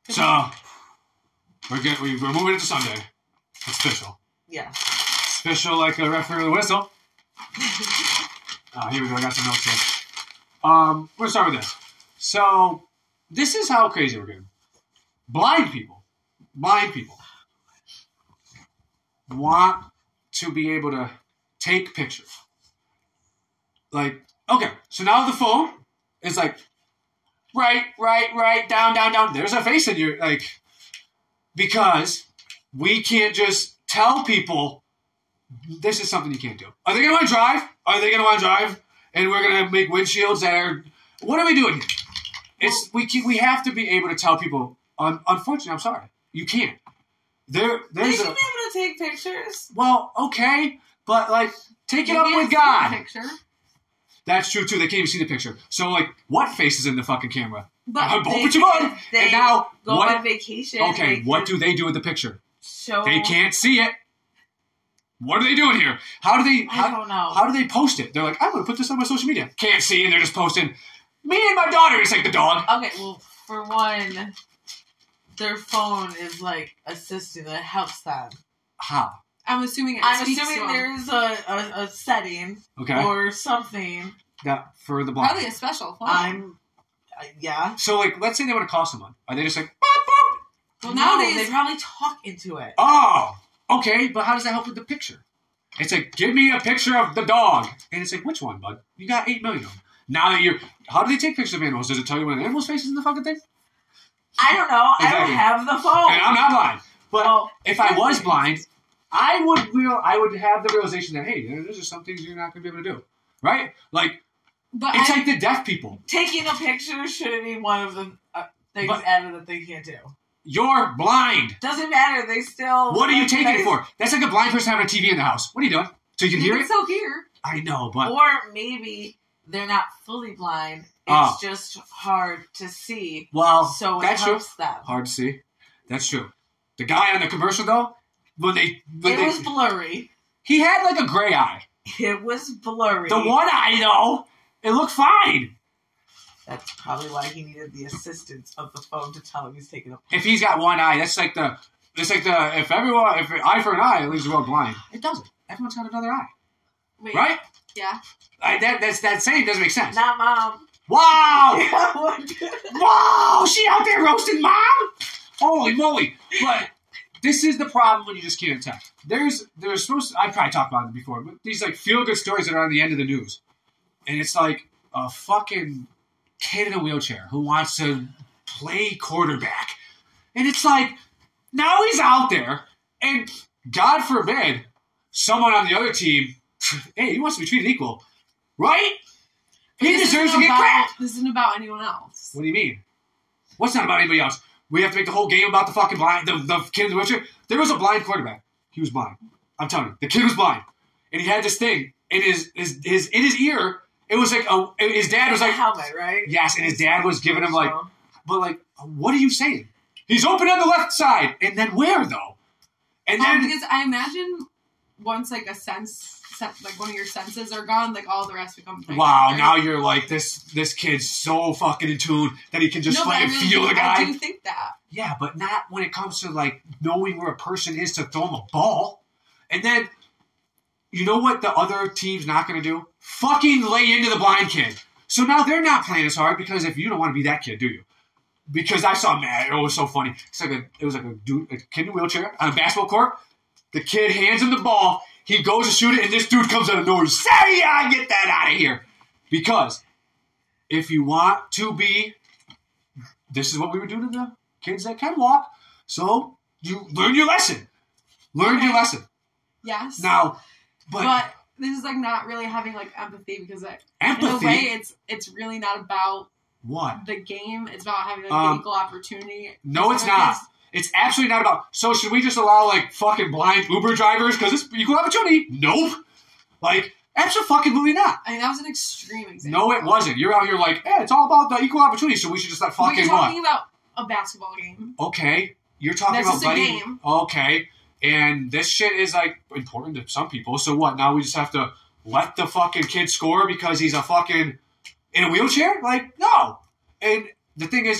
So we're moving it to Sunday. It's official. Yeah. It's official like a referee with a whistle. Here we go. I got some notes here. We're gonna start with this. So this is how crazy we're getting. Blind people want to be able to take pictures. Like, okay, so now the phone is like right, down. There's a face in your, like, because we can't just tell people this is something you can't do. Are they going to want to drive? And we're going to make windshields that are, what are we doing here? We have to be able to tell people, unfortunately, I'm sorry, you can't. They should be able to take pictures. Well, okay, but like, take it up with God. Picture. That's true too. They can't even see the picture. So, like, what face is in the fucking camera? But and now go on vacation. Okay, what do they do with the picture? Show. They can't see it. What are they doing here? I don't know. How do they post it? They're like, I'm going to put this on my social media. Can't see, and they're just posting. Me and my daughter is like the dog. Okay, well, for one, their phone is like assistant that helps them. How? I'm assuming there's a setting or something that for the blind. Probably a special phone. Yeah. So, like, let's say they want to call someone. Are they just like, boop, boop? Well, nowadays they probably talk into it. Oh, okay, but how does that help with the picture? It's like, give me a picture of the dog. And it's like, which one, bud? You got 8 million of them. Now that how do they take pictures of animals? Does it tell you when an animal's face is in the fucking thing? I don't know. Exactly. I don't have the phone. And I'm not blind. But if I was blind, I would have the realization that, hey, there's just some things you're not going to be able to do. Right? Like, it's like the deaf people. Taking a picture shouldn't be one of the things added that they can't do. You're blind. Doesn't matter. They still... What are you taking it for? That's like a blind person having a TV in the house. What are you doing? So you can hear it? Still hear. I know, but... Or maybe they're not fully blind. It's just hard to see. Well, so that's it helps them. Hard to see. That's true. The guy on the commercial, though, it was blurry. He had like a gray eye. It was blurry. The one eye, though, it looked fine. That's probably why he needed the assistance of the phone to tell him he's taking a picture. If he's got one eye, if eye for an eye, it leaves the world blind. It doesn't. Everyone's got another eye. Wait, right? Yeah. That saying doesn't make sense. Not mom. Wow! Wow! She out there roasting mom? Holy moly! But this is the problem when you just can't tell. There's supposed to, I probably talked about it before, but these like feel-good stories that are on the end of the news. And it's like a fucking kid in a wheelchair who wants to play quarterback. And it's like, now he's out there, and God forbid, someone on the other team, hey, he wants to be treated equal. Right? He deserves to get cracked. This isn't about anyone else. What do you mean? What's not about anybody else? We have to make the whole game about the fucking blind, the kid in the wheelchair. There was a blind quarterback. He was blind. I'm telling you, the kid was blind, and he had this thing in his ear. It was like his dad was like a helmet, right? Yes, and his dad was giving him like, but like, what are you saying? He's open on the left side, and then where though? And then because I imagine once like like one of your senses are gone, like all the rest become. Wow! Now you're like this kid's so fucking in tune that he can just feel the guy. I do think that. Yeah, but not when it comes to like knowing where a person is to throw him a ball. And then, you know what the other team's not going to do? Fucking lay into the blind kid. So now they're not playing as hard because if you don't want to be that kid, do you? Because I saw Matt. It was so funny. It was like a kid in a wheelchair on a basketball court. The kid hands him the ball. He goes to shoot it, and this dude comes out of nowhere. Say, get that out of here. Because if you want to be, this is what we were doing to the kids that can walk. So you learn your lesson. Learn your lesson. Yes. Now, but this is like not really having like empathy because empathy? In a way it's really not about what the game. It's about having like the equal opportunity. No, it's not. It's absolutely not about... So should we just allow, like, fucking blind Uber drivers? Because it's equal opportunity. Nope. Like, absolutely not. I mean, that was an extreme example. No, it wasn't. You're out here like, it's all about the equal opportunity, so we should just let fucking But you're talking about a basketball game. Okay. You're talking about... That's just a game. Okay. And this shit is, like, important to some people. So what? Now we just have to let the fucking kid score because he's a fucking... in a wheelchair? Like, no. And the thing is, because...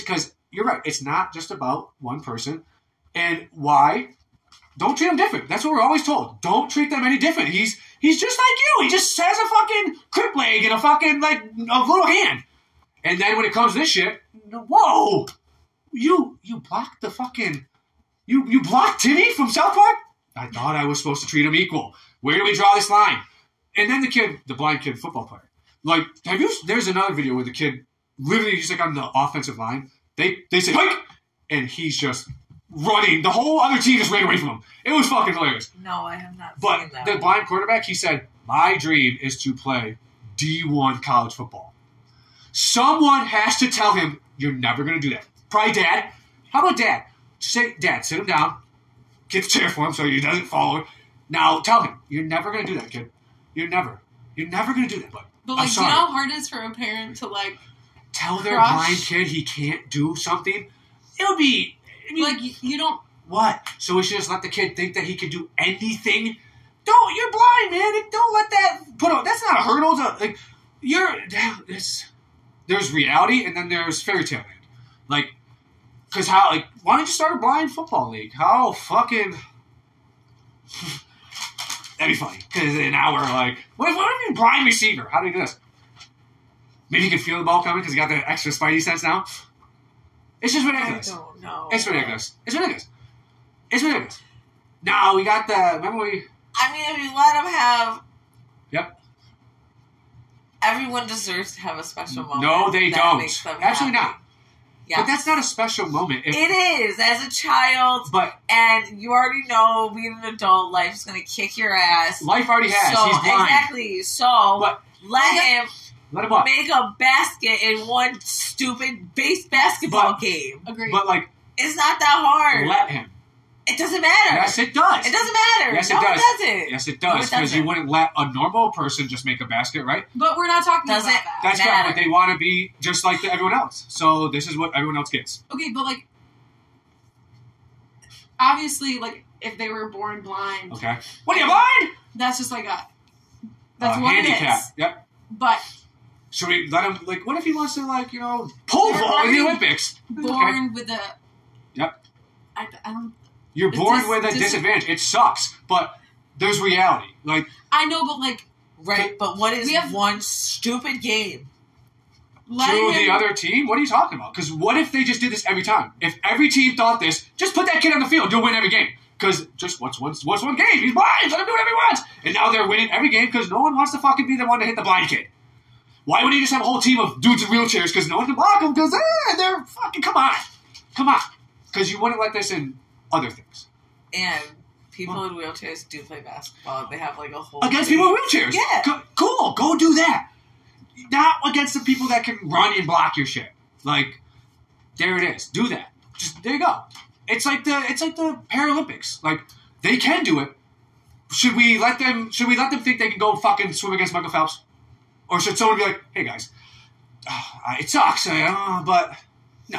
you're right. It's not just about one person. And why? Don't treat him different. That's what we're always told. Don't treat them any different. He's just like you. He just has a fucking crip leg and a fucking, like, a little hand. And then when it comes to this shit, whoa! You blocked the fucking... You blocked Timmy from South Park? I thought I was supposed to treat him equal. Where do we draw this line? And then the blind kid football player. Like, there's another video where the kid, literally, he's like on the offensive line. They say, hike! And he's just running. The whole other team just ran away from him. It was fucking hilarious. No, I have not But seen that. the blind quarterback, he said, my dream is to play D1 college football. Someone has to tell him, you're never going to do that. Probably dad. How about dad? Say, dad, sit him down. Get the chair for him so he doesn't fall. Now tell him, you're never going to do that, kid. You're never going to do that, bud. But, I'm like, sorry. you know how hard it is for a parent to, like, Tell their crush? blind kid he can't do something? It would be... I mean, like, you don't... what? So we should just let the kid think that he can do anything? Don't, you're blind, man. Don't let that that's not a hurdle to, like, there's reality and then there's fairy tale land. Like, because why don't you start a blind football league? How fucking... That'd be funny. Because now we're like, what if you're a blind receiver? How do you do this? Maybe he can feel the ball coming because he got the extra spidey sense now. It's just ridiculous. I don't know. It's ridiculous. It's ridiculous. It's ridiculous. Now we got remember we... I mean, if you let them have... Yep. Everyone deserves to have a special moment. No, they that don't. makes them Absolutely happy. not. Yeah. But that's not a special moment. It is. As a child, But and you already know being an adult, life's going to kick your ass. life already has. So, He's blind. exactly. So, But let him let him up. make a basket in one stupid base basketball game. Agreed. But, like, It's not that hard. let him. It doesn't matter. Yes, it does. It doesn't matter. Yes, it No, does. it doesn't. Yes, it No, does. it Because you doesn't. wouldn't let a normal person just make a basket, right? But we're not talking Does about it? that. That's Matter. not what they want to be, just like everyone else. So this is what everyone else gets. Okay, but, like, obviously, like, if they were born blind, Okay. What are you blind? that's just like that's what handicap. it is. Yep. But Should we let him? Like, what if he wants to, like, pole You're vault in the already Olympics? born with a... Yep. I don't... You're It's born just with a disadvantage. It sucks, but there's reality. Like, I know, but, like, Right, but what is We have- one stupid game? letting to the him... other team, what are you talking about? Because what if they just did this every time? If every team thought this, just put that kid on the field, you'll win every game. Because just what's one game? He's blind. Let him do whatever he wants. And now they're winning every game because no one wants to fucking be the one to hit the blind kid. Why wouldn't you just have a whole team of dudes in wheelchairs because no one can block them? Because they're fucking... Come on. Because you wouldn't let this in other things. And people in wheelchairs do play basketball. They have like a whole Against league. people in wheelchairs. Yeah. Cool. Go do that. Not against the people that can run and block your shit. Like, there it is. Do that. Just there you go. It's like the Paralympics. Like, they can do it. Should we let them think they can go fucking swim against Michael Phelps? Or should someone be like, hey guys, it sucks, but no.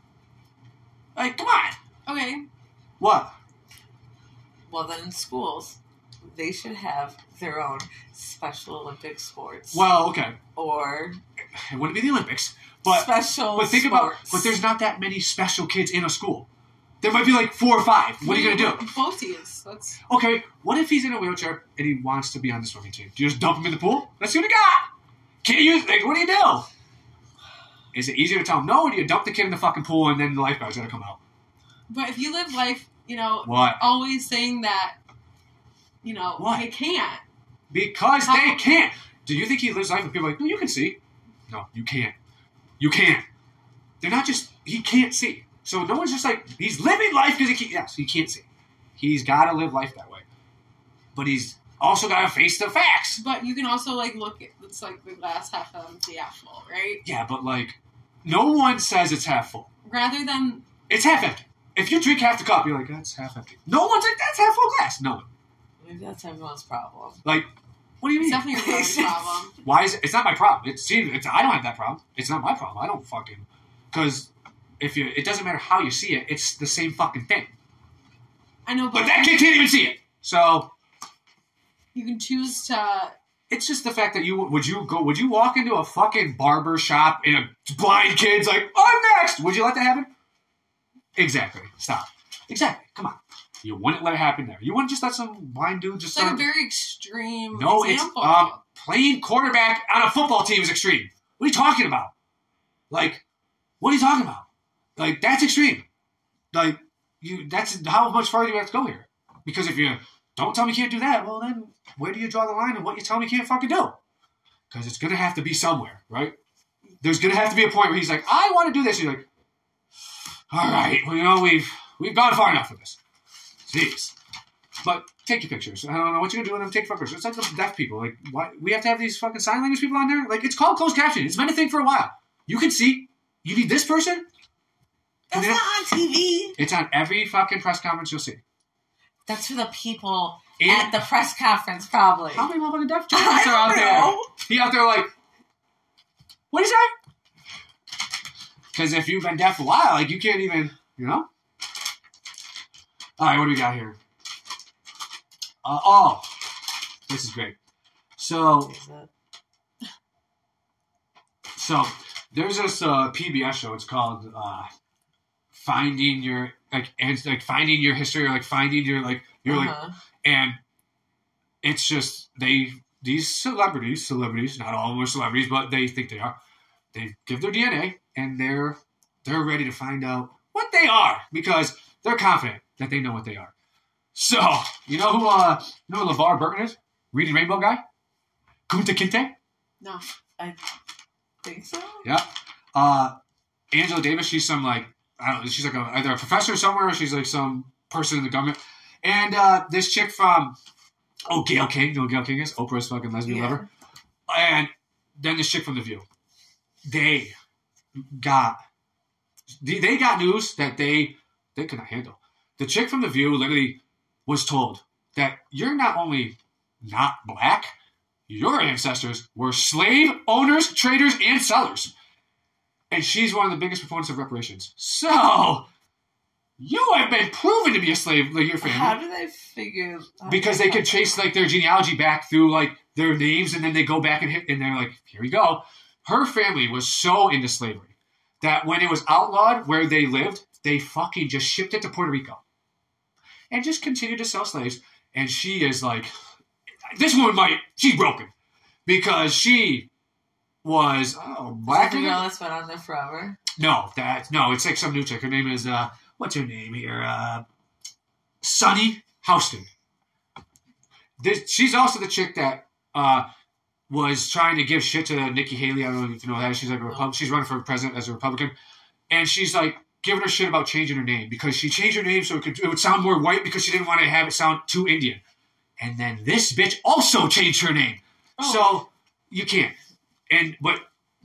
Like, come on. Okay, What? Well, then in schools, they should have their own Special Olympic sports. Well, okay. Or It wouldn't be the Olympics. But special think sports. but there's not that many special kids in a school. There might be like 4 or 5. What are you going to do? Both teams. That's... Okay, what if he's in a wheelchair and he wants to be on the swimming team? Do you just dump him in the pool? That's what you got. Can you, like, what do you do? Is it easier to tell him no, or do you dump the kid in the fucking pool and then the lifeguard's going to come out? But if you live life, What? always saying that, What? they can't. Because they can't. Do you think he lives life with people like, no, you can see? No, you can't. You can't. They're not just, he can't see. So no one's just like, he's living life because he can't see. He's got to live life that way. But he's also got to face the facts. But you can also, like, look at, it's like the glass half empty, half full, right? Yeah, but like, no one says it's half full. Rather than... It's half empty. If you drink half the cup, you're like, that's half empty. No one's like, that's half full glass. No one. Maybe that's everyone's problem. Like, what do you mean? It's definitely your brother's problem. Why is it? It's not my problem. I don't have that problem. It's not my problem. I don't fucking... Because it doesn't matter how you see it, it's the same fucking thing. I know, But that kid can't even see it. So... you can choose to... It's just the fact that would you walk into a fucking barber shop and a blind kid's like, I'm next? Would you let that happen? Exactly. Stop. Exactly. Come on. You wouldn't let it happen there. You wouldn't just let some blind dude just It's like start. a very extreme No, example. it's playing quarterback on a football team is extreme. What are you talking about? Like, what are you talking about? Like, that's extreme. Like, that's how much farther you have to go here. Because if you don't tell me you can't do that, well, then where do you draw the line of what you tell me you can't fucking do? Because it's going to have to be somewhere, right? There's going to have to be a point where he's like, I want to do this. And you're like, all right, well, you know, we've gone far enough with this. Jeez. But take your pictures. I don't know what you're going to do with them. Take pictures. It's like the deaf people. Like, why we have to have these fucking sign language people on there? Like, it's called closed captioning. It's been a thing for a while. You can see. You need this person? That's not on TV. It's on every fucking press conference you'll see. That's for the people And at the press conference, probably. how many motherfucking deaf I journalists are out don't there? know. He out there like, what do you say? Because if you've been deaf a while, like, you can't even, you know? All right, what do we got here? This is great. So there's this PBS show. It's called Finding Your Finding Your History, or like Finding Your like and it's just these celebrities, not all of them are celebrities, but they think they are. They give their DNA and they're ready to find out what they are because they're confident that they know what they are. So, you know who LeVar Burton is? Reading Rainbow guy? Kunta Kinte? No. I think so. Yeah. Angela Davis, she's some like, I don't know, she's like either a professor somewhere or she's like some person in the government. And this chick from, Gayle King. You know who Gayle King is? Oprah's fucking lesbian lover. And then this chick from The View. They got news that they could not handle. The chick from The View literally was told that you're not only not black, your ancestors were slave owners, traders, and sellers. And she's one of the biggest proponents of reparations. So, you have been proven to be a slave, like your family. How do they figure? Because they could chase like their genealogy back through like their names, and then they go back and hit, and they're like, here we go. Her family was so into slavery that when it was outlawed where they lived, they fucking just shipped it to Puerto Rico. And just continued to sell slaves. And she is like, this woman she's broken. Because she was, black. Is it the girl that's been on there forever? No, it's like some new chick. Her name is, what's her name here? Sunny Houston. She's also the chick that, was trying to give shit to Nikki Haley. I don't know if you know that. She's like she's running for president as a Republican. And she's like, giving her shit about changing her name because she changed her name so it would sound more white because she didn't want to have it sound too Indian. And then this bitch also changed her name. Oh. So you can't. But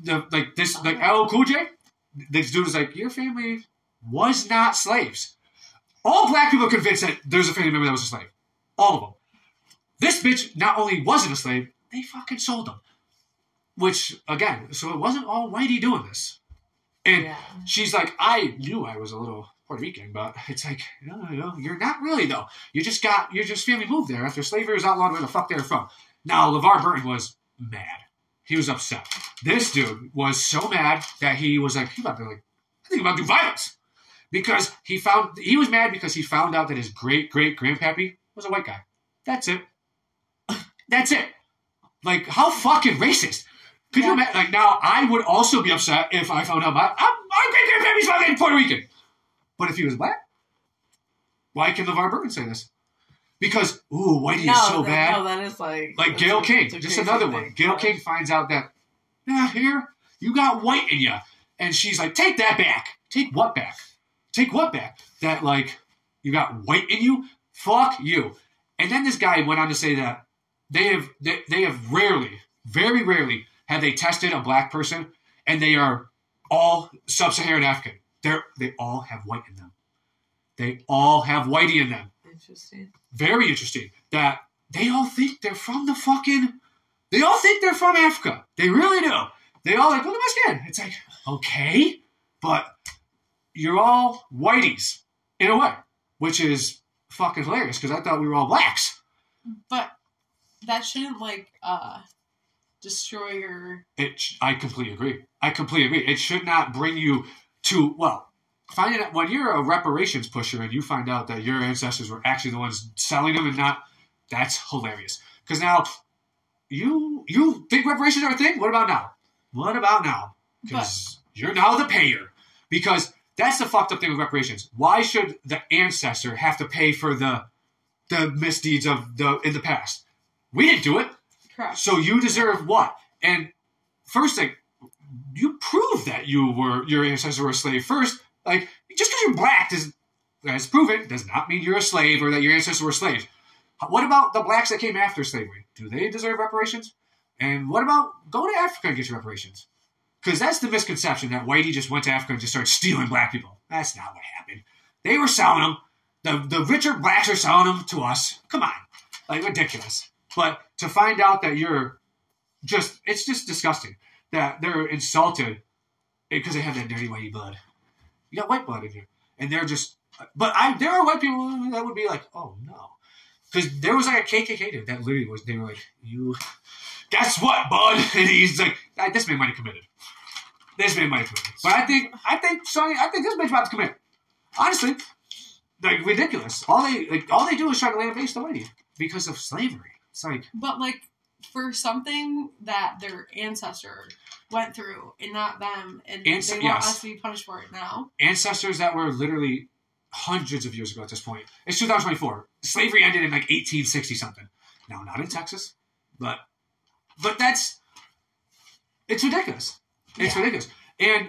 LL Cool J, this dude was like, your family was not slaves. All black people are convinced that there's a family member that was a slave. All of them. This bitch not only wasn't a slave, they fucking sold them. Which, again, so it wasn't all whitey doing this. And she's like, I knew I was a little Puerto Rican, but it's like, no, you're not really, though. Your family moved there after slavery was outlawed where the fuck they were from. Now, LeVar Burton was mad. He was upset. This dude was so mad that he was like, I think about to do violence. Because he was mad because he found out that his great-great-grandpappy was a white guy. That's it. That's it. Like, how fucking racist. Could you imagine? Like, now, I would also be upset if I found out my great-grandpappy's fucking Puerto Rican. But if he was black, why can LeVar Burton say this? Because, whitey is so bad. No, that is like Gayle King, just another one. Gayle King finds out that, here, you got white in you. And she's like, take that back. Take what back? Take what back? That, like, you got white in you? Fuck you. And then this guy went on to say that they have rarely, very rarely, have they tested a black person, and they are all sub-Saharan African. They all have white in them. They all have whitey in them. Interesting. Very interesting. That they all think they're from they all think they're from Africa. They really do. They all like, look at my skin. It's like, okay, but you're all whiteys in a way, which is fucking hilarious because I thought we were all blacks. But that shouldn't destroy your... I completely agree. It should not bring you to, finding out when you're a reparations pusher and you find out that your ancestors were actually the ones selling them and not, that's hilarious. Because now you think reparations are a thing? What about now? What about now? Because you're now the payer. Because that's the fucked up thing with reparations. Why should the ancestor have to pay for the misdeeds of in the past? We didn't do it. Correct. So you deserve what? And first thing, you prove that your ancestors were a slave first. Like, just because you're black, as proven, does not mean you're a slave or that your ancestors were slaves. What about the blacks that came after slavery? Do they deserve reparations? And what about go to Africa and get your reparations? Because that's the misconception that Whitey just went to Africa and just started stealing black people. That's not what happened. They were selling them. The richer blacks are selling them to us. Come on. Like, ridiculous. But to find out that it's just disgusting that they're insulted because they have that dirty whitey blood. You got white blood in you. And they're just, but there are white people that would be like, oh no. Because there was like a KKK dude that literally was, they were like, you, guess what, bud? And he's like, this man might have committed. This man might have committed. But I think Sonny, this man's about to commit. Honestly, like, ridiculous. All they do is try to land base the whitey because of slavery. It's like, but like, for something that their ancestor went through and not them, and they want us to be punished for it now. Ancestors that were literally hundreds of years ago at this point. It's 2024. Slavery ended in like 1860 something. Now, not in Texas, but it's ridiculous. It's ridiculous. And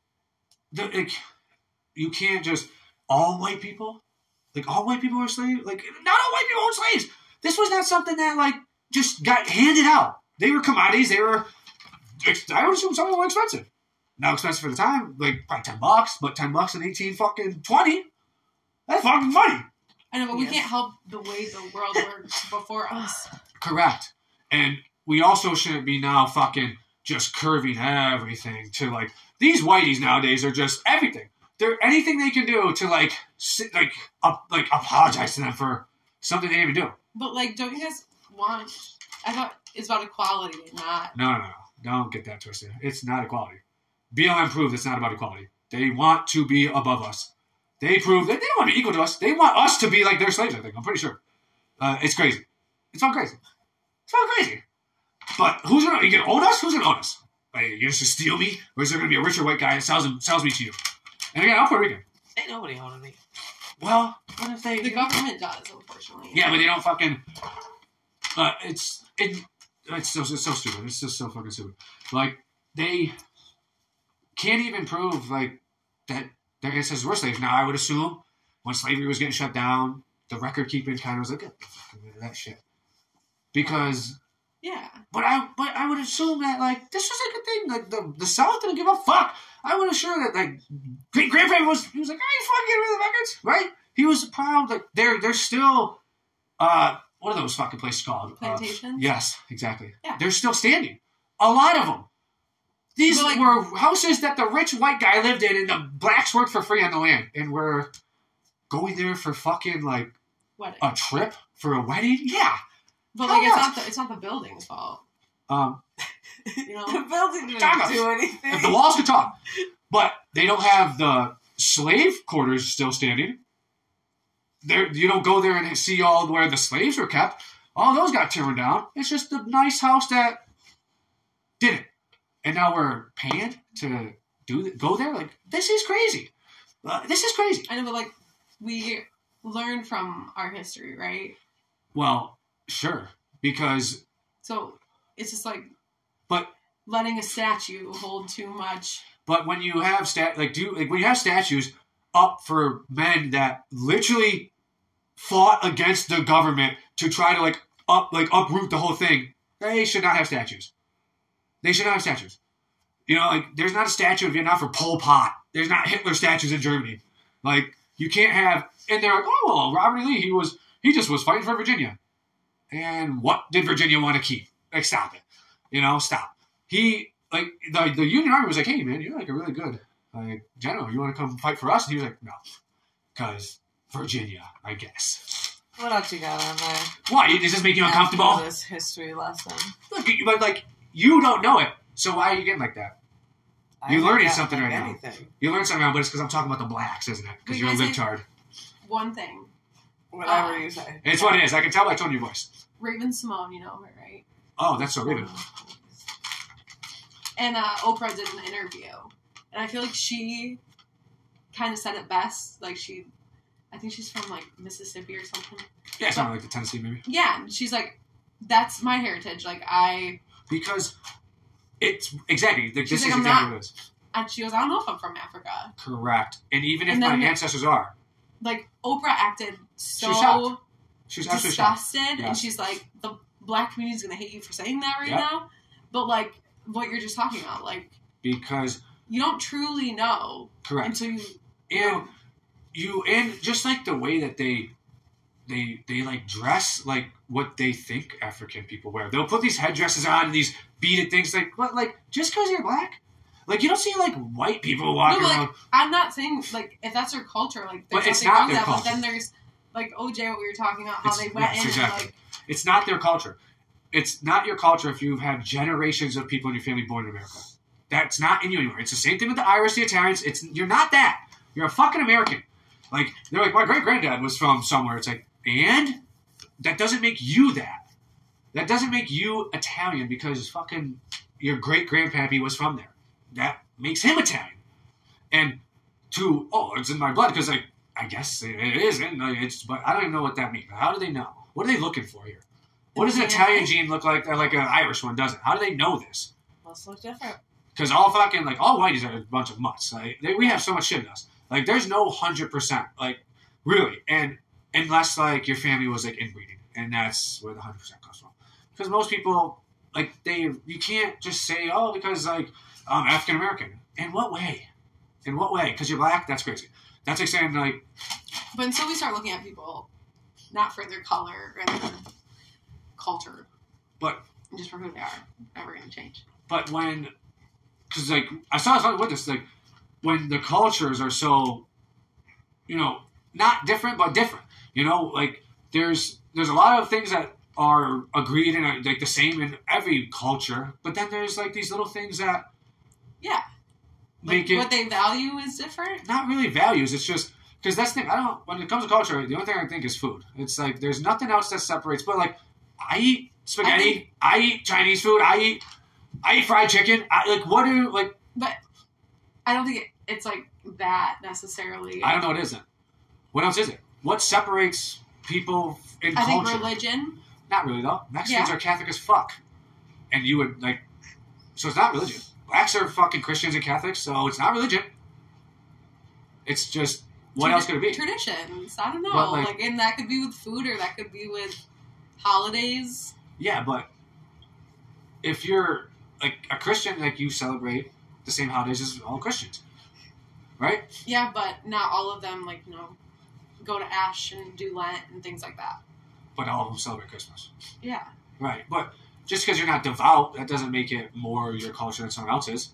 you can't just all white people are slaves. Like, not all white people were slaves. This was not something that like just got handed out. They were commodities. They were, I would assume, some of them were expensive. Not expensive for the time, like probably $10, but $10 in 1820, that's fucking funny. I know, but we can't help the way the world works before us. Correct. And we also shouldn't be now fucking just curving everything to like, these whiteys nowadays are just everything. They're anything they can do to like apologize to them for something they didn't even do. But like, don't you guys want? I thought it's about equality, not. No. Don't get that twisted. It's not equality. BLM proved it's not about equality. They want to be above us. They prove that they don't want to be equal to us. They want us to be like their slaves, I think. I'm pretty sure. It's crazy. It's all crazy. It's all crazy. But who's going to own us? Who's going to own us? Like, you're just going to steal me? Or is there going to be a richer white guy that sells me to you? And again, I'm Puerto Rican. Ain't nobody owning me. Well, what if they... The government does, unfortunately. Yeah, but they don't fucking... It's so stupid. It's just so fucking stupid. Like, they can't even prove, like, that their ancestors were slaves. Now, I would assume when slavery was getting shut down, the record keeping kind of was like, get the fuck rid of that shit. Because... Yeah. But I would assume that, like, this was like a thing. Like, the South didn't give a fuck. I would assure that, like, great-grandpa was like, I ain't fucking getting rid of the records, right? He was proud. Like, they're still, what are those fucking places called? Plantations? Yes, exactly. Yeah. They're still standing. A lot of them. These were houses that the rich white guy lived in and the blacks worked for free on the land. And we're going there for fucking, like, wedding. A trip for a wedding? Yeah. But like, it's not the building's fault. You know, the building didn't do anything. If the walls could talk, but they don't have the slave quarters still standing. There, you don't go there and see all where the slaves were kept. All those got torn down. It's just a nice house that didn't. And now we're paying to go there. Like, this is crazy. This is crazy. I know, but like, we learn from our history, right? Well. Sure, because... So, it's just like... But... Letting a statue hold too much... But when you have when you have statues up for men that literally fought against the government to try to, uproot the whole thing, they should not have statues. They should not have statues. You know, like, there's not a statue in Vietnam for Pol Pot. There's not Hitler statues in Germany. Like, you can't have... And they're like, oh, well, Robert E. Lee, he just was fighting for Virginia. And what did Virginia want to keep? Like, stop it. You know, stop. He, like, the Union Army was like, hey, man, you're, like, a really good, like, general. You want to come fight for us? And he was like, no. Because Virginia, I guess. What else you got on there? Why? Does this make you uncomfortable? This history lesson. Look, but, like, you don't know it. So why are you getting like that? You're learning something right now. You learned something, but it's because I'm talking about the blacks, isn't it? Because you're a libtard. One thing. Whatever you say. It's what it is. I can tell by tone of your voice. Raven-Symoné, you know her, right? Oh, that's so Raven. And Oprah did an interview. And I feel like she kind of said it best. Like I think she's from like Mississippi or something. Yeah, something like the Tennessee maybe. Yeah, and she's like, that's my heritage. Like Because it's exactly this is like, exactly what it is. And she goes, I don't know if I'm from Africa. Correct. And even if my ancestors are. Like Oprah acted so she's disgusted, yes. And she's like, the black community is gonna hate you for saying that right now. But like what you're just talking about, like because you don't truly know. Correct. Until and just like the way that they like dress like what they think African people wear. They'll put these headdresses on and these beaded things like what, like just because you're black? Like you don't see like white people walking around. I'm not saying like if that's their culture, like there's nothing wrong with that, but then there's like OJ, what we were talking about, how they went in exactly. and like it's not their culture. It's not your culture if you've had generations of people in your family born in America. That's not in you anymore. It's the same thing with the Irish, the Italians. You're not that. You're a fucking American. Like, they're like, my great-granddad was from somewhere. It's like, and? That doesn't make you that. That doesn't make you Italian because fucking your great-grandpappy was from there. That makes him Italian. And it's in my blood because, like, I guess it isn't. But I don't even know what that means. How do they know? What are they looking for here? What does an Italian gene look like an Irish one doesn't? How do they know this? Must look different. Because all whiteys are a bunch of mutts. Like, we have so much shit in us. Like, there's no 100%. Like, really. And unless, like, your family was, like, inbreeding. And that's where the 100% comes from. Because most people, like, you can't just say, because, like, I'm African-American. In what way? In what way? Because you're black? That's crazy. That's like saying, like... But until we start looking at people not for their color and their culture, but just for who they are, never going to change. But when... Because, like, I saw something with this, like, when the cultures are so, not different, but different. Like, there's a lot of things that are agreed and are, like, the same in every culture, but then there's, like, these little things that... Yeah. Like, what they value is different? Not really values, it's just... Because that's the thing, when it comes to culture, the only thing I think is food. It's, like, there's nothing else that separates, but, like, I eat spaghetti, I eat Chinese food, I eat fried chicken. But I don't think it's like that necessarily. I don't know. It isn't. What else is it? What separates people in culture? I think religion. Not really though. Mexicans are Catholic as fuck, and you would like. So it's not religion. Blacks are fucking Christians and Catholics, so it's not religion. It's just what else could it be? Traditions. I don't know. And that could be with food, or that could be with holidays. Yeah, but if you're like a Christian, like you celebrate the same holidays as all Christians, right? Yeah, but not all of them, go to Ash and do Lent and things like that. But all of them celebrate Christmas. Yeah. Right, but just because you're not devout, that doesn't make it more your culture than someone else's.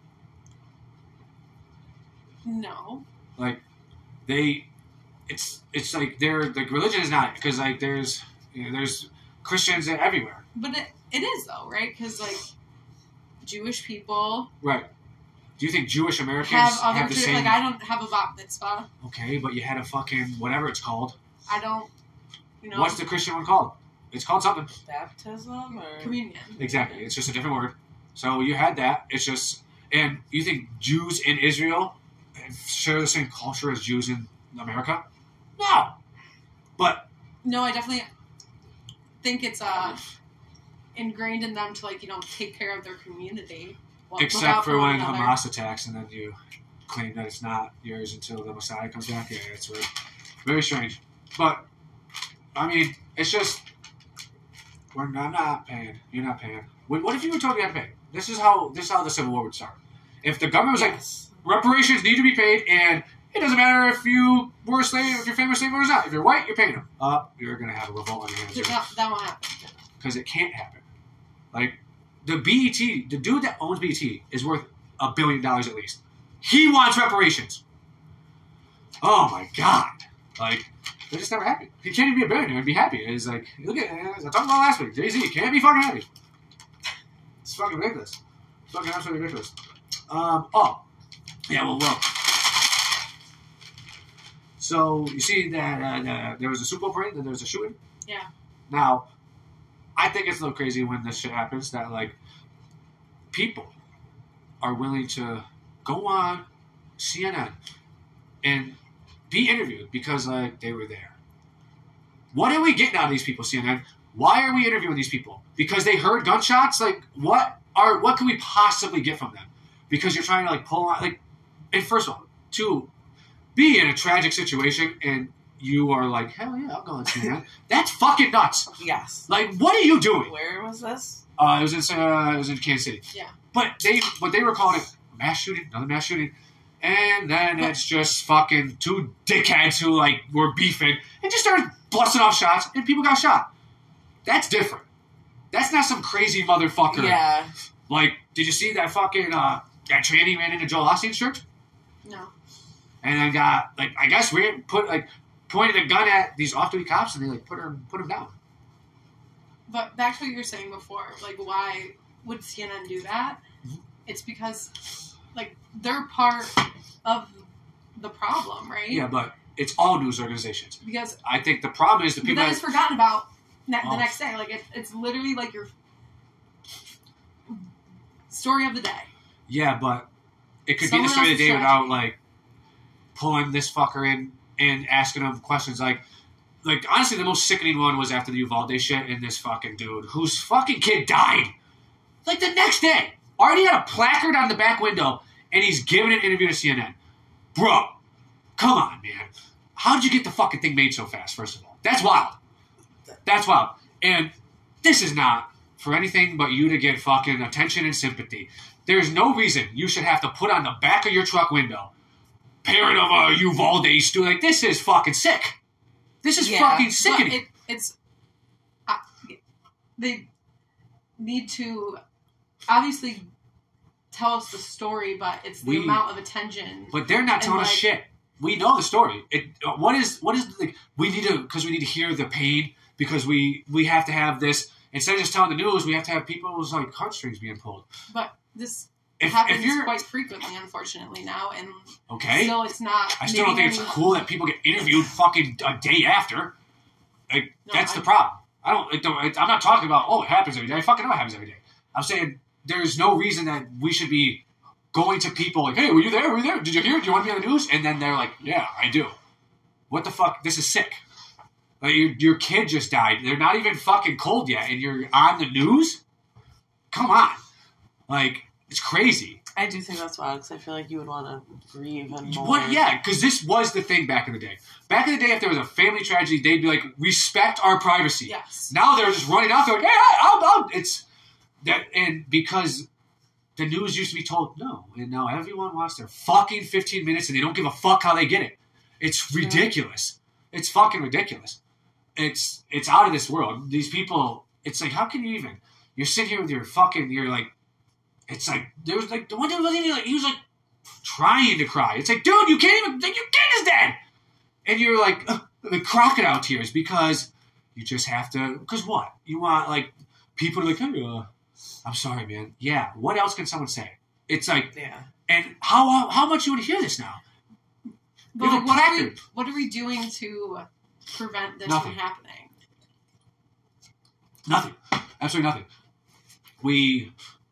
No. Like, it's like religion is not, because like there's Christians everywhere. But it is though, right? Because Jewish people, right? Do you think Jewish Americans have the same? Like, I don't have a bat mitzvah. Okay, but you had a fucking whatever it's called. I don't. What's the Christian one called? It's called something. Baptism or communion. Exactly. It's just a different word. So you had that. It's just, and you think Jews in Israel share the same culture as Jews in America? No. But no, I definitely think it's ingrained in them to take care of their community. Except for when Hamas attacks, and then you claim that it's not yours until the Messiah comes back. Yeah, it's weird. Very strange. But I mean, it's just I'm not paying. You're not paying. What if you were told you had to pay? This is how the Civil War would start. If the government was like, reparations need to be paid, and it doesn't matter if you were a slave, if your family was a slave or not. If you're white, you're paying them. You're going to have a revolt on your hands. That won't happen. Because it can't happen. Like, the BET, the dude that owns BET is worth $1 billion at least. He wants reparations. Oh my God. Like, they're just never happy. He can't even be a billionaire and be happy. It's like, look at, I talked about last week, Jay-Z can't be fucking happy. It's fucking ridiculous. It's fucking absolutely ridiculous. Well. So you see that there was a Super Bowl parade, then there was a shooting. Yeah. Now, I think it's a little crazy when this shit happens that like people are willing to go on CNN and be interviewed because like they were there. What are we getting out of these people, CNN? Why are we interviewing these people? Because they heard gunshots? Like what can we possibly get from them? Because you're trying to like pull on like, and first of all, to be in a tragic situation and you are like, hell yeah, I'll go on CNN. That's fucking nuts. Yes. Like, what are you doing? Where was this? It was in Kansas City. Yeah. But they were calling it mass shooting, another mass shooting, and then it's just fucking two dickheads who like were beefing and just started busting off shots and people got shot. That's different. That's not some crazy motherfucker. Yeah. Like, did you see that fucking that tranny ran into Joel Osteen's church? No. And then got like I guess pointed a gun at these off-duty cops and they like put him down. But back to what you were saying before, like why would CNN do that? Mm-hmm. It's because like they're part of the problem, right? Yeah, but it's all news organizations. Because I think the problem is the people that is forgotten about the next day. Like it's literally like your story of the day. Yeah, but it could be the story of the day without like pulling this fucker in and asking him questions like honestly the most sickening one was after the Uvalde shit and this fucking dude whose fucking kid died like the next day. Already had a placard on the back window and he's giving an interview to CNN. Bro, come on, man. How'd you get the fucking thing made so fast, first of all? That's wild. That's wild. And this is not for anything but you to get fucking attention and sympathy. There's no reason you should have to put on the back of your truck window, parent of a Uvalde student. Like, this is fucking sick. This is fucking sickening. They need to obviously tell us the story, but it's the amount of attention. But they're not telling us shit. We know the story. What is like, we need to hear the pain because we have to have this instead of just telling the news. We have to have people's like heartstrings being pulled. But this happens quite frequently, unfortunately now, and still it's not. I still don't think it's cool that people get interviewed fucking a day after. Like that's the problem. I'm not talking about it happens every day. I fucking know it happens every day. I'm saying there's no reason that we should be going to people like, hey, were you there? Were you there? Did you hear? Do you want to be on the news? And then they're like, yeah, I do. What the fuck? This is sick. Like, your kid just died. They're not even fucking cold yet, and you're on the news? Come on. Like, it's crazy. I do think that's wild, because I feel like you would want to grieve and more. What? Yeah, because this was the thing back in the day. Back in the day, if there was a family tragedy, they'd be like, respect our privacy. Yes. Now they're just running out. They're like, hey, I'll. It's that, and because the news used to be told no, and now everyone wants their fucking 15 minutes, and they don't give a fuck how they get it. It's ridiculous. Yeah. It's fucking ridiculous. It's out of this world. These people, it's like, how can you even? You're sitting here with your fucking, you're like, it's like, there was like, the one dude wasn't even like, he was like trying to cry. It's like, dude, you can't even, like, your kid is dead. And you're like, the crocodile tears because you just have to, because what? You want, like, people to like, hey, I'm sorry, man. Yeah, what else can someone say? It's like, yeah. And how much you want to hear this now? But what are we doing to prevent this from happening? Nothing. Absolutely nothing. We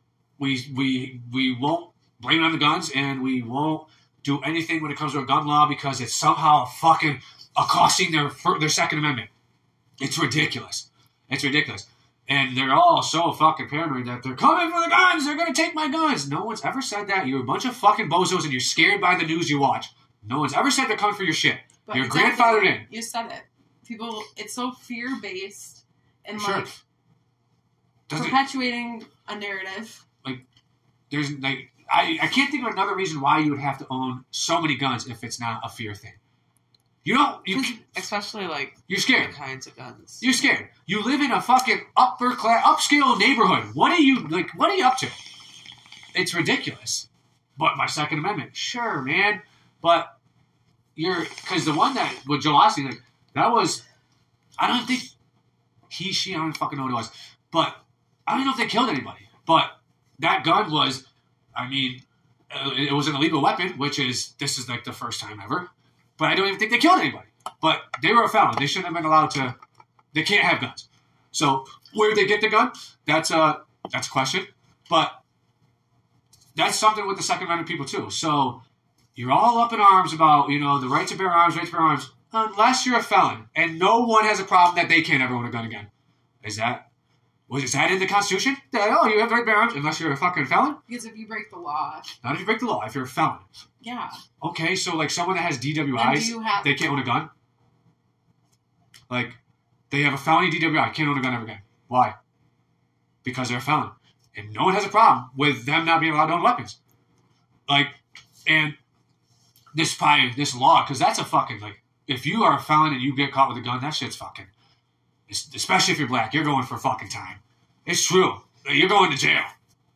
won't blame it on the guns, and we won't do anything when it comes to a gun law because it's somehow fucking accosting their Second Amendment. It's ridiculous. It's ridiculous. And they're all so fucking paranoid that they're coming for the guns. They're going to take my guns. No one's ever said that. You're a bunch of fucking bozos, and you're scared by the news you watch. No one's ever said they're coming for your shit. But you're grandfathered in. You said it. People, it's so fear-based and, sure. like, perpetuating a narrative. Like, there's, like, I can't think of another reason why you would have to own so many guns if it's not a fear thing. Especially, like, you're scared. The kinds of guns. You're scared. You live in a fucking upscale neighborhood. What are you up to? It's ridiculous. But my Second Amendment, sure, man. But because the one that, with Joel Osteen, like, that was, I don't think, I don't fucking know what it was. But I don't know if they killed anybody. But that gun was, I mean, it was an illegal weapon, this is like the first time ever. But I don't even think they killed anybody. But they were a felon. They shouldn't have been allowed to. They can't have guns. So where did they get the gun? That's a question. But that's something with the Second Amendment people too. So you're all up in arms about, the right to bear arms, unless you're a felon. And no one has a problem that they can't ever own a gun again. Is that in the Constitution? That, you have the right to bear arms unless you're a fucking felon? Because if you break the law. Not if you break the law, if you're a felon. Yeah. Okay, so like someone that has DWIs, they can't own a gun? Like, they have a felony DWI, can't own a gun ever again. Why? Because they're a felon. And no one has a problem with them not being allowed to own weapons. Like, and this law, because that's a fucking, like, if you are a felon and you get caught with a gun, that shit's fucking, especially if you're black, you're going for fucking time. It's true. You're going to jail.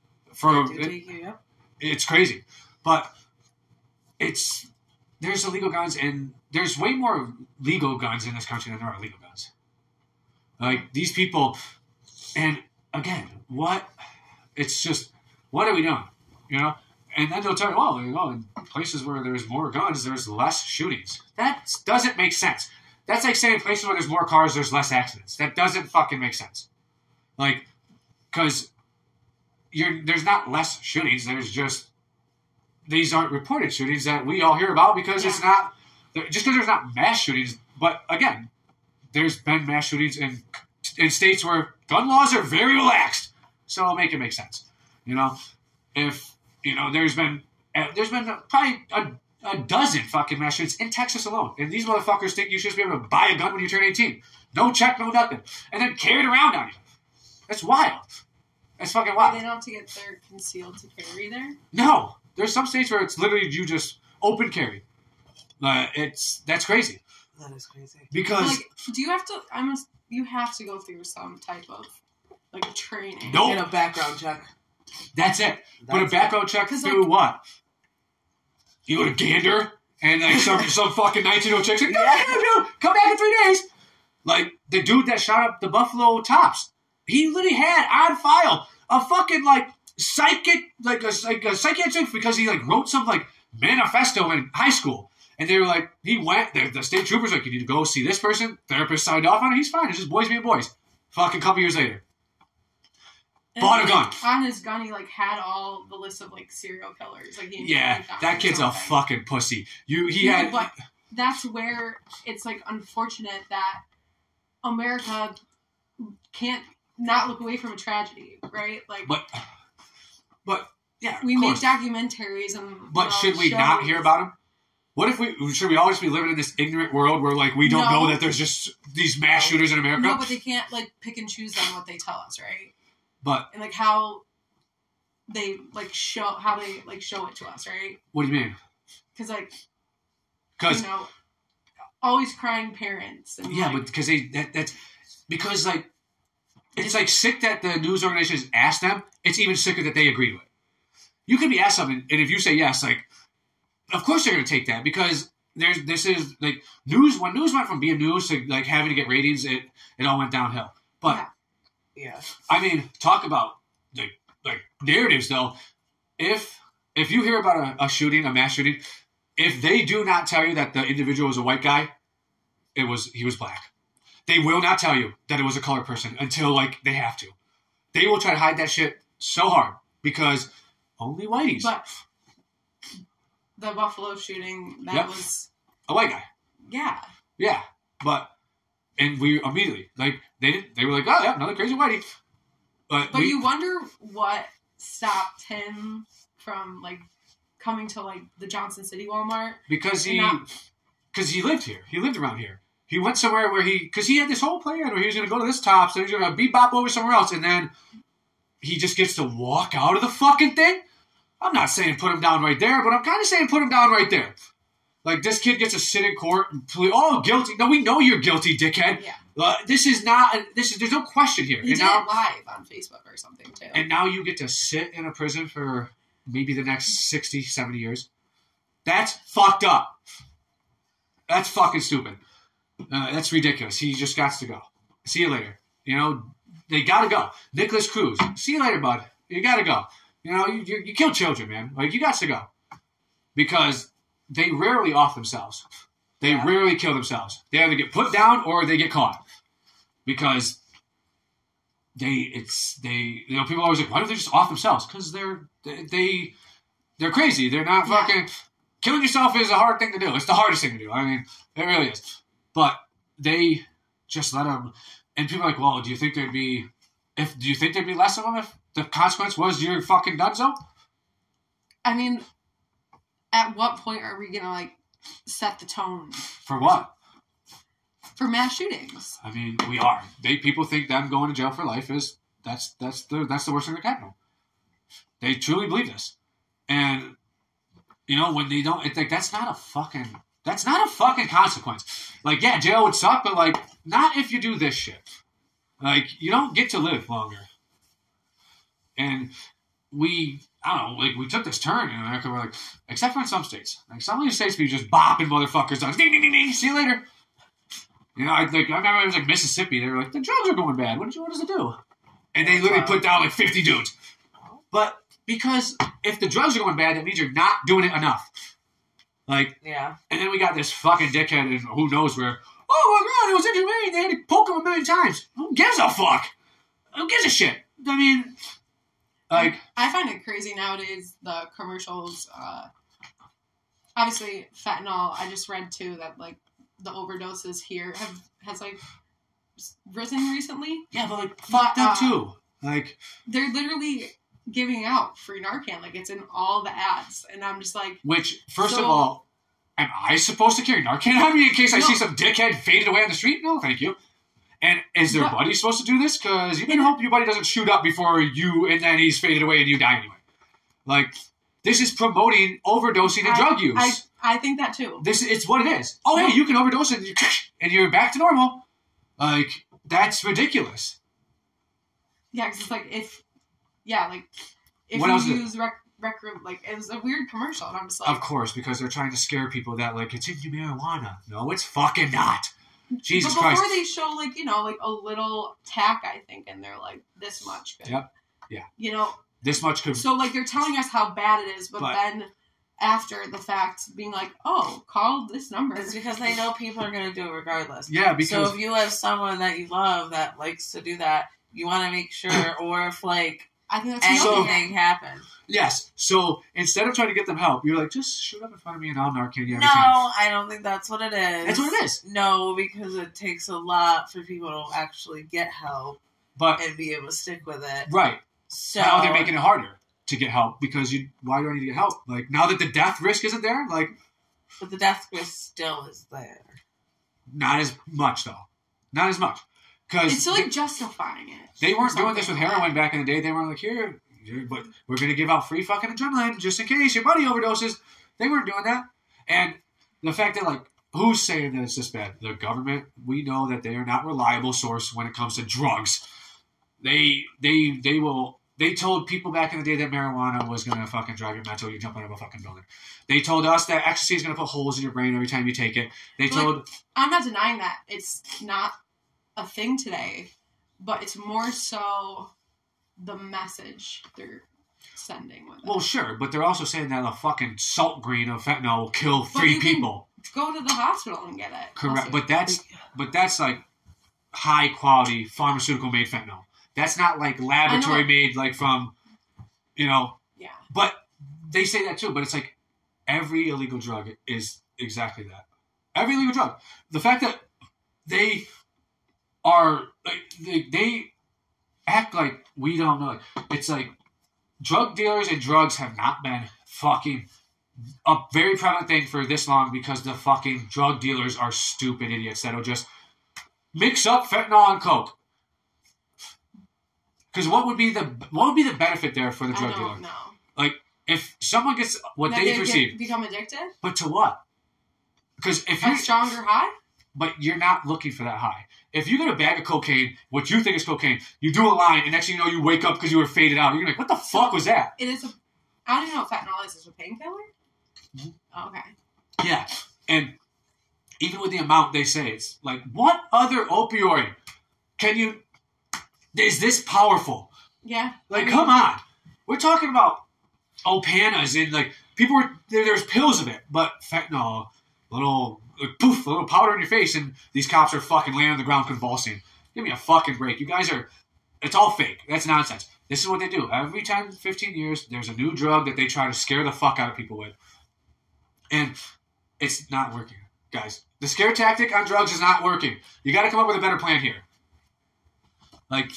It's crazy. But there's illegal guns, and there's way more legal guns in this country than there are illegal guns. Like, these people, and again, it's just, what are we doing? And then they'll tell you, in places where there's more guns, there's less shootings. That doesn't make sense. That's like saying places where there's more cars, there's less accidents. That doesn't fucking make sense. Like, because there's not less shootings, there's just, these aren't reported shootings that we all hear about because it's not, just because there's not mass shootings, but again, there's been mass shootings in states where gun laws are very relaxed. So I'll make it make sense. If, there's been probably a dozen fucking mass shootings in Texas alone. And these motherfuckers think you should be able to buy a gun when you turn 18. No check, no nothing. And then carry it around on you. That's wild. That's fucking wild. They don't have to get their concealed to carry there? No. There's some states where it's literally you just open carry. That's crazy. That is crazy. Because do you have to? You have to go through some type of training. Nope. And a background check. That's it. But a background check through what? You go to Gander and some fucking 19-year-old chick's like, no, come back in 3 days. Like the dude that shot up the Buffalo Tops, he literally had on file a fucking psychiatric because he wrote some manifesto in high school. And they were like, he went, the state troopers you need to go see this person. Therapist signed off on it. He's fine. It's just boys being boys. Fucking couple years later. And bought a gun. On his gun, he had all the list of serial killers. That kid's a fucking pussy. But that's where it's unfortunate that America can't not look away from a tragedy, right? But yeah, we make documentaries and. But should we not hear about him? What if should we always be living in this ignorant world where we don't know that there's just these mass shooters in America? No, but they can't pick and choose on what they tell us, right? But and how they show it to us, right? What do you mean? Because always crying parents. And but because that's because it's sick that the news organizations asked them. It's even sicker that they agreed with. You can be asked something, and if you say yes, of course they're going to take that because this is news. When news went from being news to having to get ratings, it all went downhill. But yeah, I mean, talk about narratives though. If you hear about a shooting, a mass shooting, if they do not tell you that the individual was a white guy, he was black. They will not tell you that it was a colored person until they have to. They will try to hide that shit so hard because only whiteys. But the Buffalo shooting, that was a white guy. Yeah. Yeah, and we immediately they were oh yeah, another crazy whitey. But you wonder what stopped him from coming to the Johnson City Walmart because he lived here. He lived around here. He went somewhere where because he had this whole plan where he was going to go to this Tops and he was going to bebop over somewhere else, and then he just gets to walk out of the fucking thing. I'm not saying put him down right there, but I'm kind of saying put him down right there. This kid gets to sit in court and plead, guilty. No, we know you're guilty, dickhead. Yeah. There's no question here. He did it live on Facebook or something, too. And now you get to sit in a prison for maybe the next 60, 70 years. That's fucked up. That's fucking stupid. That's ridiculous. He just got to go. See you later. They got to go. Nicholas Cruz. See you later, bud. You got to go. You know, you kill children, man. Like, you got to go. Because they rarely off themselves. They rarely kill themselves. They either get put down or they get caught. Because people are always like, why don't they just off themselves? Because they're crazy. They're not fucking... Killing yourself is a hard thing to do. It's the hardest thing to do. I mean, it really is. But they just let them... And people are like, well, do you think there'd be less of them if the consequence was you're fucking donezo? I mean, at what point are we gonna like set the tone? For what? For mass shootings. I mean, we are. People think them going to jail for life is that's the worst thing that can happen. They truly believe this, and you know when they don't, it's like that's not a fucking consequence. Like, yeah, jail would suck, but like not if you do this shit. Like, you don't get to live longer. And I don't know, like, we took this turn in America, we're like, except for in some states. Like, some of these states, we just bopping motherfuckers down. Ding, ding, ding, ding, see you later. You know, I remember it was like Mississippi. They were like, the drugs are going bad. What does it do? And they literally put down like 50 dudes. But because if the drugs are going bad, that means you're not doing it enough. Like, yeah. And then we got this fucking dickhead and who knows where, oh my god, it was inhumane. They had to poke him a million times. Who gives a fuck? Who gives a shit? I mean, like... I find it crazy nowadays, the commercials, obviously fentanyl, I just read too that like the overdoses here has like risen recently. Yeah, but like, fuck them too. Like... They're literally giving out free Narcan. Like, it's in all the ads. And I'm just like... Which, first of all... Am I supposed to carry Narcan on me in case I see some dickhead faded away on the street? No, thank you. And is their buddy supposed to do this? Because you better hope your buddy doesn't shoot up before you, and then he's faded away and you die anyway. Like, this is promoting overdosing and drug use. I think that too. It's what it is. Oh, hey, you can overdose and you're back to normal. Like, that's ridiculous. Yeah, because it's like, if what you use like, it was a weird commercial, and I'm just like... Of course, because they're trying to scare people that, like, it's in your marijuana. No, it's fucking not. Jesus Christ. But before they show, like, you know, like, a little tack, I think, and they're like, this much could... Yep. Yeah. You know? This much could... So, like, they're telling us how bad it is, but then, after the fact, being like, oh, call this number. It's because they know people are going to do it regardless. Yeah, because... So, if you have someone that you love that likes to do that, you want to make sure, or if, like... I think that's anything happens. Yes. So instead of trying to get them help, you're like, just shoot up in front of me and I'll Narcan you every time. No, I don't think that's what it is. That's what it is. No, because it takes a lot for people to actually get help and be able to stick with it. Right. So now they're making it harder to get help because why do I need to get help? Like, now that the death risk isn't there, like... But the death risk still is there. Not as much, though. Not as much. It's like justifying it. They weren't doing this with heroin back in the day. They weren't like, here, but we're going to give out free fucking adrenaline just in case your buddy overdoses. They weren't doing that. And the fact that, like, who's saying that it's this bad? The government. We know that they are not a reliable source when it comes to drugs. They told people back in the day that marijuana was going to fucking drive you mental. You jump out of a fucking building. They told us that ecstasy is going to put holes in your brain every time you take it. I'm not denying that. It's not a thing today, but it's more so the message they're sending with it. Well, sure, but they're also saying that a fucking salt grain of fentanyl will kill 3 people. Go to the hospital and get it. Correct, but that's like high quality pharmaceutical made fentanyl. That's not like laboratory made, like from, you know. Yeah. But they say that too. But it's like every illegal drug is exactly that. Every illegal drug. The fact that they are like they act like we don't know. It's like drug dealers and drugs have not been fucking a very prevalent thing for this long because the fucking drug dealers are stupid idiots that'll just mix up fentanyl and coke. Because what would be the benefit there for the drug dealer? No. Like if someone gets what they perceive, become addicted. But to what? Because if a stronger high. But you're not looking for that high. If you get a bag of cocaine, what you think is cocaine, you do a line, and next thing you know, you wake up because you were faded out. You're like, what the fuck was that? It is I don't even know what fentanyl is. Is it a painkiller? Mm-hmm. Oh, okay. Yeah. And even with the amount they say, it's like, what other opioid is this powerful? Yeah. Like, come on. We're talking about Opanas and like people were there's pills of it, but fentanyl, little poof, a little powder in your face, and these cops are fucking laying on the ground convulsing. Give me a fucking break. You guys are, it's all fake. That's nonsense. This is what they do. Every 10, 15 years, there's a new drug that they try to scare the fuck out of people with. And it's not working, guys. The scare tactic on drugs is not working. You got to come up with a better plan here. Like,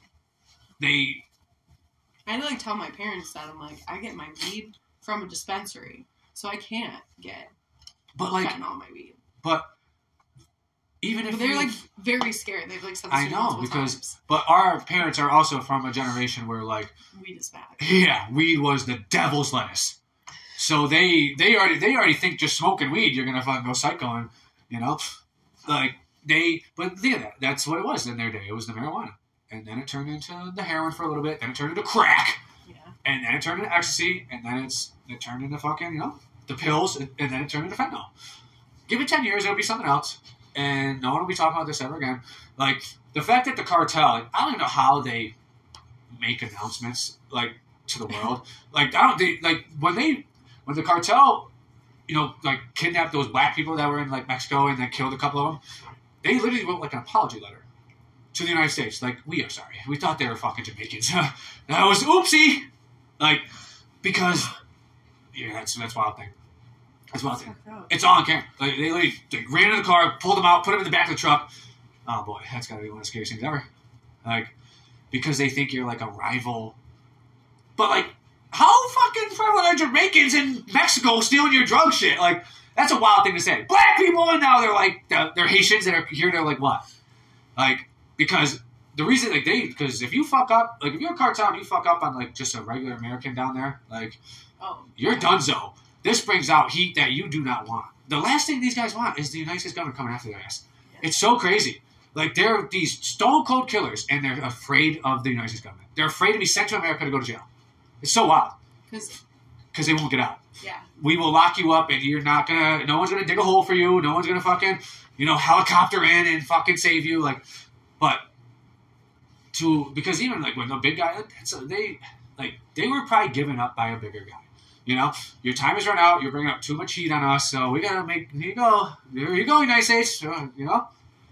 I had to like tell my parents that I'm like, I get my weed from a dispensary, so I can't get fentanyl in my weed. But even if they're like very scared, they've like said this I know because times. But our parents are also from a generation where like weed is bad. Yeah, weed was the devil's lettuce. So they already think just smoking weed you're gonna fucking go psycho and like but think of that. That's what it was in their day. It was the marijuana. And then it turned into the heroin for a little bit, then it turned into crack. Yeah. And then it turned into ecstasy, and then it turned into fucking, the pills, and then it turned into fentanyl. Give it 10 years, it'll be something else. And no one will be talking about this ever again. Like, the fact that the cartel, like, I don't even know how they make announcements, like, to the world. Like, when the cartel, like, kidnapped those black people that were in, like, Mexico and then killed a couple of them, they literally wrote, like, an apology letter to the United States. Like, we are sorry. We thought they were fucking Jamaicans. That was oopsie! Like, because, yeah, that's a wild thing. That's wild thing. It's all on camera. Like, they ran in the car, pulled them out, put them in the back of the truck. Oh, boy, that's got to be one of the scariest things ever. Like, because they think you're, like, a rival. But, like, how fucking prevalent are Jamaicans in Mexico stealing your drug shit? Like, that's a wild thing to say. Black people, and now they're, like, they're Haitians that are here, they're, like, what? Like, because the reason, like, because if you fuck up, like, if you're a cartel and you fuck up on, like, just a regular American down there, like, you're donezo. This brings out heat that you do not want. The last thing these guys want is the United States government coming after their ass. Yeah. It's so crazy. Like, they're these stone cold killers, and they're afraid of the United States government. They're afraid to be sent to America to go to jail. It's so wild. Because they won't get out. Yeah. We will lock you up, and you're not gonna, no one's gonna dig a hole for you. No one's gonna fucking, helicopter in and fucking save you. Like, but because even, like, when the big guy, they were probably given up by a bigger guy. Your time has run out. You're bringing up too much heat on us, so we gotta make. Here you go, United States. Yeah.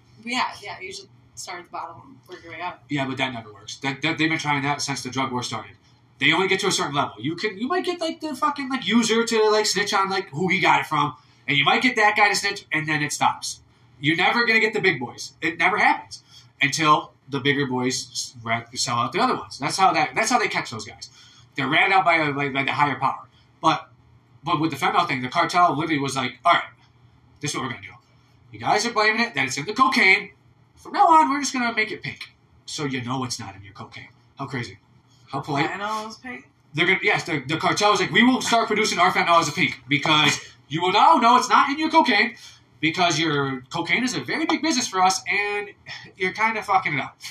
You should start at the bottom and work your way up. Yeah, but that never works. That they've been trying that since the drug war started. They only get to a certain level. You might get like the fucking like user to like snitch on like who he got it from, and you might get that guy to snitch, and then it stops. You're never gonna get the big boys. It never happens until the bigger boys sell out the other ones. That's how they catch those guys. They're ratted out by the higher power. But with the fentanyl thing, the cartel literally was like, all right, this is what we're going to do. You guys are blaming it that it's in the cocaine. From now on, we're just going to make it pink. So it's not in your cocaine. How crazy. How polite. Fentanyl is pink? The cartel is like, we will start producing our fentanyl as a pink because you will now know it's not in your cocaine because your cocaine is a very big business for us and you're kind of fucking it up.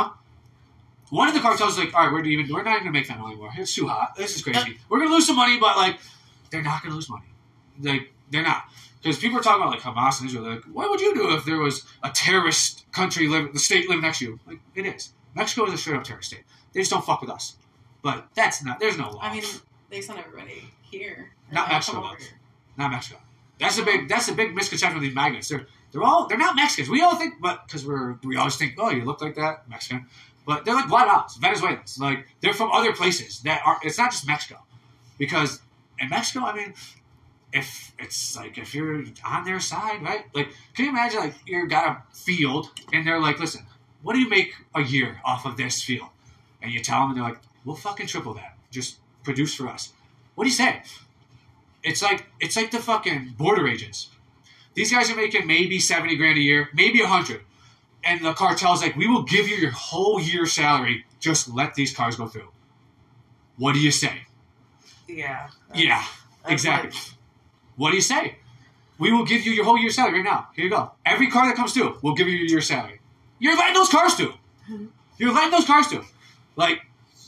One of the cartels is like, all right, we're not even going to make fentanyl anymore. It's too hot. This is crazy. We're going to lose some money, but, like, they're not going to lose money. Like, they're not. Because people are talking about, like, Hamas and Israel. They're like, what would you do if there was a terrorist country, the state living next to you? Like, it is. Mexico is a straight-up terrorist state. They just don't fuck with us. But there's no law. I mean, they send everybody here. Not Mexico, though. Not Mexico. That's the big misconception of these magnets. They're not Mexicans. We all think, but because we always think, oh, you look like that, Mexican. But they're like Guatemalans, Venezuelans. Like, they're from other places it's not just Mexico. Because in Mexico, I mean, if you're on their side, right? Like, can you imagine, like, you got a field, and they're like, listen, what do you make a year off of this field? And you tell them, and they're like, we'll fucking triple that. Just produce for us. What do you say? It's like the fucking border agents. These guys are making maybe $70,000 a year, maybe $100,000. And the cartel's like, we will give you your whole year's salary. Just let these cars go through. What do you say? Yeah. Yeah, exactly. What do you say? We will give you your whole year's salary right now. Here you go. Every car that comes through, we'll give you your year's salary. You're letting those cars through. You're letting those cars through. Like,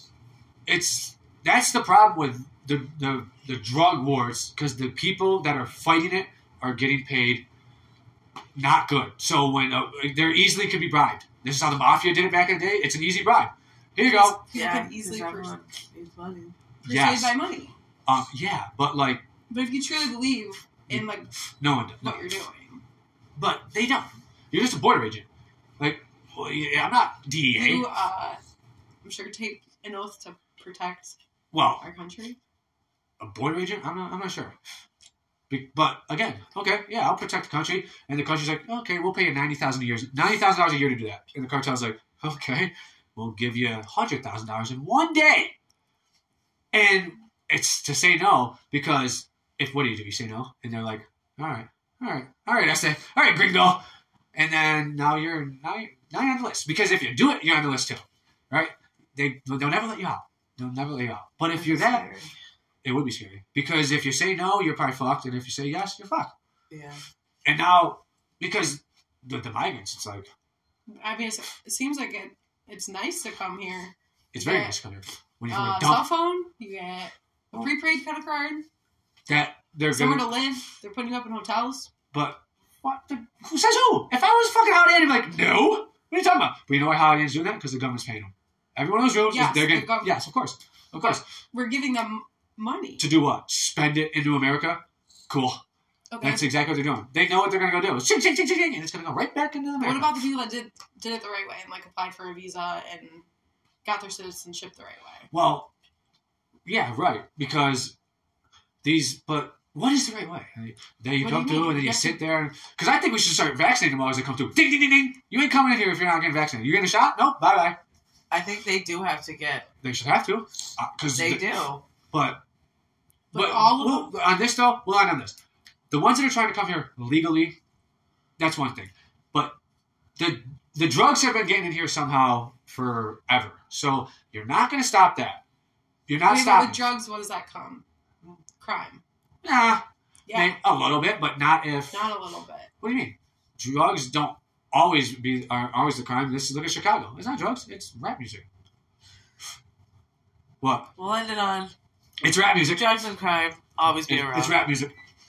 that's the problem with the drug wars, because the people that are fighting it are getting paid not good. So when they easily could be bribed. This is how the mafia did it back in the day. It's an easy bribe. Here you go. People could easily everyone needs money. persuade Yes. by money. Yeah, but like But if you truly believe in like no one does. No. what you're doing, But they don't. You're just a border agent. Like, well, yeah, I'm not DEA. you I'm sure take an oath to protect Well, our country. a border agent? I'm not sure. But again, okay, yeah, I'll protect the country, and the country's like, okay, we'll pay you $90,000 a year to do that, and the cartel's like, okay, we'll give you $100,000 in one day, and it's to say no because if what do? You say no, and they're like, all right, I say, all right, gringo, and then now you're on the list because if you do it, you're on the list too, right? They'll never let you out. They'll never let you out. But if you're that. It would be scary. Because if you say no, you're probably fucked. And if you say yes, you're fucked. Yeah. And now, because the migrants, it's like... I mean, it seems like it's nice to come here. It's very nice to come here. When you cell phone, you get a prepaid credit card. That they're somewhere to live. They're putting you up in hotels. But, who says who? If I was fucking Holiday Inn, I'd be like, no. What are you talking about? But you know why Holiday Inn's doing that? Because the government's paying them. Every one of those rooms, they're getting... Yes, of course. Of course. We're giving them... money. To do what? Spend it into America? Cool. Okay. That's exactly what they're doing. They know what they're going to go do. Ching, ching, ching, ching, ching, and it's going to go right back into America. What about the people that did it the right way and like applied for a visa and got their citizenship the right way? Well, yeah, right. Because but what is the right way? You come through and then you sit there. Because I think we should start vaccinating them all as they come through. Ding, ding, ding, ding. You ain't coming in here if you're not getting vaccinated. You getting a shot? Nope. Bye-bye. I think they do have to get... They should have to. They do. But all of them? On this, though, we'll end on this. The ones that are trying to come here legally, that's one thing. But the drugs have been getting in here somehow forever. So you're not going to stop that. You're not stopping. With drugs, what does that come? Crime. Nah. Yeah. A little bit, but not if... Not a little bit. What do you mean? Drugs don't always are always the crime. Look at Chicago. It's not drugs. It's rap music. What? We'll end it on... It's rap music. Drugs and crime always be around. It's rap music.